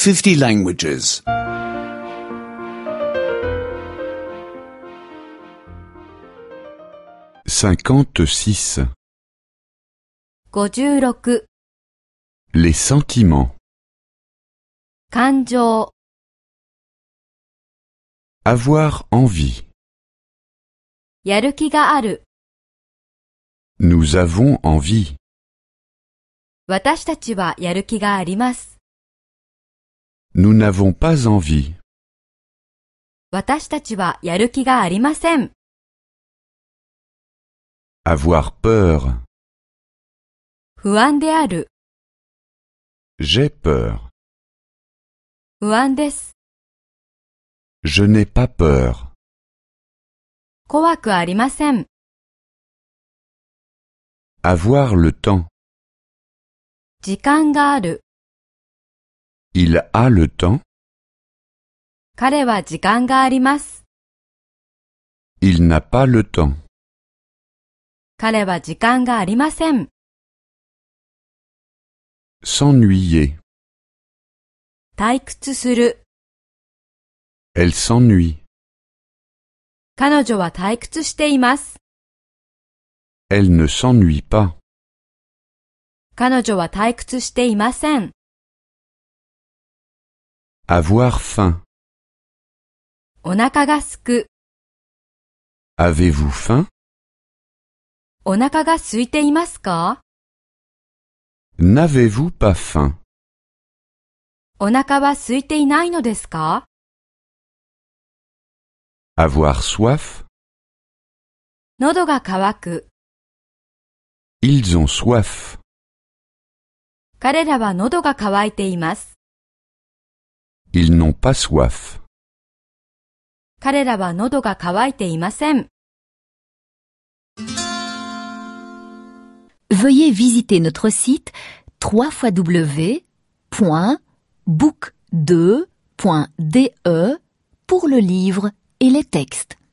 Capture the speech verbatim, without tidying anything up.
fifty languages. cinquante-six. ごじゅうろく Les sentiments. 感情 Avoir envie. やる気がある Nous avons envie. 私たちはやる気があります Nous n'avons pas envie. 私たちはやる気がありません Avoir peur. 不安である J'ai peur. 不安です Je n'ai pas peur. 怖くありません Avoir le temps. 時間がある Il a le temps. 彼は時間があります Il n'a pas le temps. 彼は時間がありません S'ennuyer. 退屈する Elle s'ennuie. 彼女は退屈しています Elle ne s'ennuie pas. 彼女は退屈していません Avoir faim. お腹がすく Avez-vous faim? お腹が空いていますか N'avez-vous pas faim? お腹は空いていないのですか Avoir soif. 喉が渇く Ils ont soif. 彼らは喉が渇いています Ils n'ont pas soif. 彼らは喉が渇いていません Veuillez visiter notre site w w w point book deux point d e pour le livre et les textes.